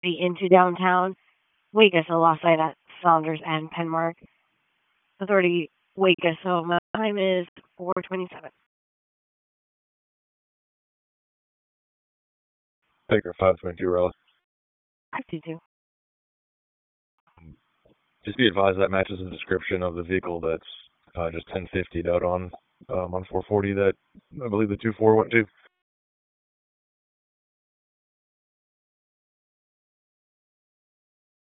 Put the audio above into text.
into downtown. Waikus, I lost sight at Saunders and Penmark. Authority Waikus, so my time is 4:27. Baker 522 Raleigh. 522. Just be advised that matches the description of the vehicle that's just 1050'd out on 440 that I believe the 24 went to.